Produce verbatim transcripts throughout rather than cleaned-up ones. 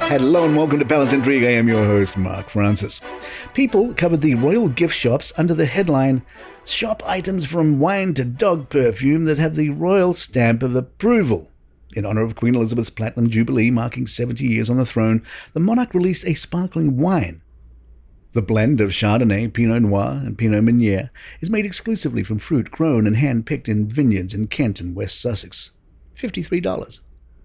Hello and welcome to Palace Intrigue. I am your host, Mark Francis. People covered the royal gift shops under the headline, "Shop items from wine to dog perfume that have the royal stamp of approval." In honour of Queen Elizabeth's Platinum Jubilee marking seventy years on the throne, the monarch released a sparkling wine. The blend of Chardonnay, Pinot Noir and Pinot Meunier is made exclusively from fruit grown and hand-picked in vineyards in Kent and West Sussex. fifty-three dollars.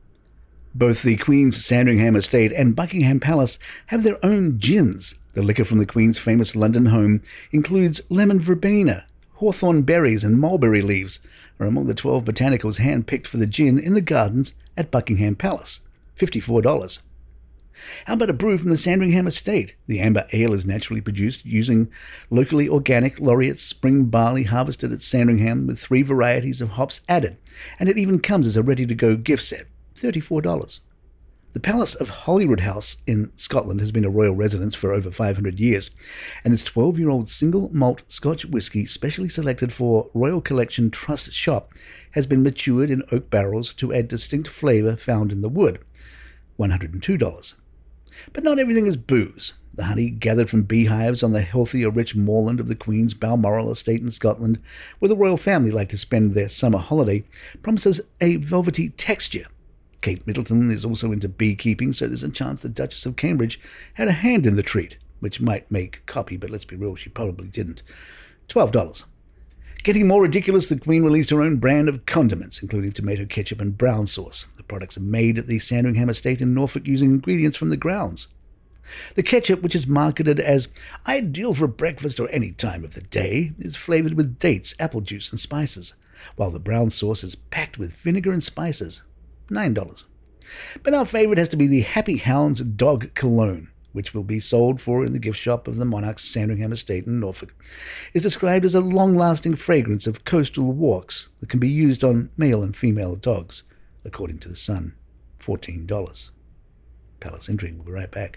Both the Queen's Sandringham estate and Buckingham Palace have their own gins. The liquor from the Queen's famous London home includes lemon verbena, hawthorn berries and mulberry leaves are among the twelve botanicals hand-picked for the gin in the gardens at Buckingham Palace. fifty-four dollars. How about a brew from the Sandringham estate? The amber ale is naturally produced using locally organic Laureate spring barley harvested at Sandringham with three varieties of hops added, and it even comes as a ready-to-go gift set. thirty-four dollars. The Palace of Holyrood House in Scotland has been a royal residence for over five hundred years, and its twelve-year-old single malt Scotch whisky specially selected for Royal Collection Trust Shop has been matured in oak barrels to add distinct flavour found in the wood. one hundred two dollars. But not everything is booze. The honey gathered from beehives on the healthier rich moorland of the Queen's Balmoral estate in Scotland, where the royal family like to spend their summer holiday, promises a velvety texture. Kate Middleton is also into beekeeping, so there's a chance the Duchess of Cambridge had a hand in the treat, which might make copy, but let's be real, she probably didn't. twelve dollars. Getting more ridiculous, the Queen released her own brand of condiments, including tomato ketchup and brown sauce. The products are made at the Sandringham estate in Norfolk using ingredients from the grounds. The ketchup, which is marketed as ideal for breakfast or any time of the day, is flavoured with dates, apple juice and spices, while the brown sauce is packed with vinegar and spices. nine dollars. But our favourite has to be the Happy Hounds Dog Cologne, which will be sold for in the gift shop of the monarch's Sandringham estate in Norfolk. Is described as a long-lasting fragrance of coastal walks that can be used on male and female dogs, according to The Sun. fourteen dollars. Palace Intrigue will be right back.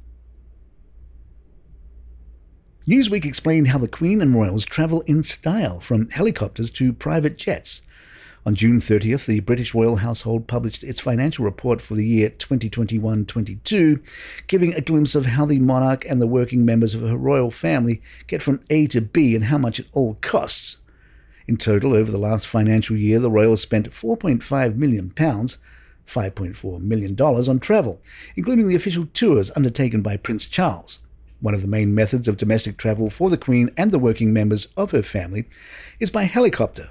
Newsweek explained how the Queen and royals travel in style, from helicopters to private jets. On June thirtieth, the British royal household published its financial report for the year twenty twenty-one twenty-two, giving a glimpse of how the monarch and the working members of her royal family get from A to B and how much it all costs. In total, over the last financial year, the royals spent four point five million pounds, five point four million dollars, on travel, including the official tours undertaken by Prince Charles. One of the main methods of domestic travel for the Queen and the working members of her family is by helicopter.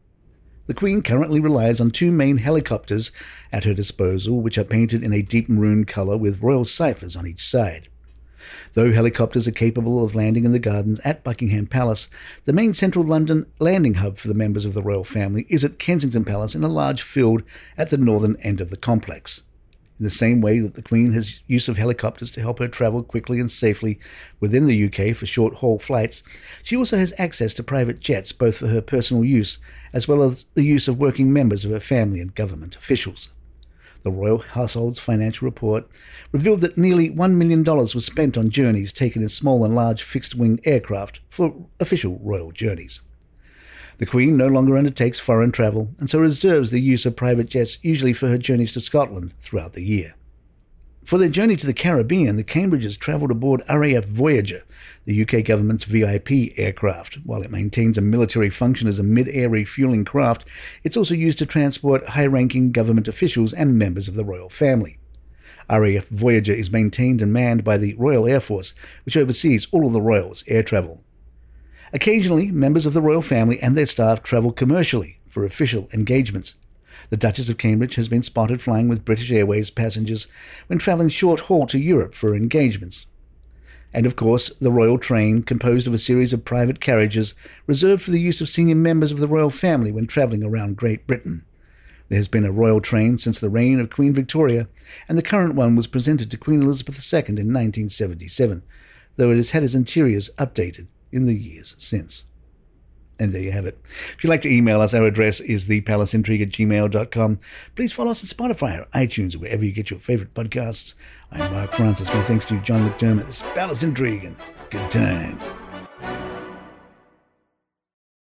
The Queen currently relies on two main helicopters at her disposal, which are painted in a deep maroon colour with royal ciphers on each side. Though helicopters are capable of landing in the gardens at Buckingham Palace, the main central London landing hub for the members of the royal family is at Kensington Palace in a large field at the northern end of the complex. In the same way that the Queen has use of helicopters to help her travel quickly and safely within the U K for short-haul flights, she also has access to private jets both for her personal use as well as the use of working members of her family and government officials. The royal household's financial report revealed that nearly one million dollars was spent on journeys taken in small and large fixed-wing aircraft for official royal journeys. The Queen no longer undertakes foreign travel and so reserves the use of private jets, usually for her journeys to Scotland throughout the year. For their journey to the Caribbean, the Cambridges travelled aboard R A F Voyager, the U K government's V I P aircraft. While it maintains a military function as a mid-air refuelling craft, it's also used to transport high-ranking government officials and members of the royal family. R A F Voyager is maintained and manned by the Royal Air Force, which oversees all of the royals' air travel. Occasionally, members of the royal family and their staff travel commercially for official engagements. The Duchess of Cambridge has been spotted flying with British Airways passengers when travelling short-haul to Europe for engagements. And of course, the royal train, composed of a series of private carriages reserved for the use of senior members of the royal family when travelling around Great Britain. There has been a royal train since the reign of Queen Victoria, and the current one was presented to Queen Elizabeth the Second in nineteen seventy-seven, though it has had its interiors updated in the years since. And there you have it. If you'd like to email us, our address is the palace intrigue at gmail dot com. Please follow us on Spotify or iTunes or wherever you get your favourite podcasts. I'm Mark Francis. My thanks to John McDermott. This is Palace Intrigue, and good times.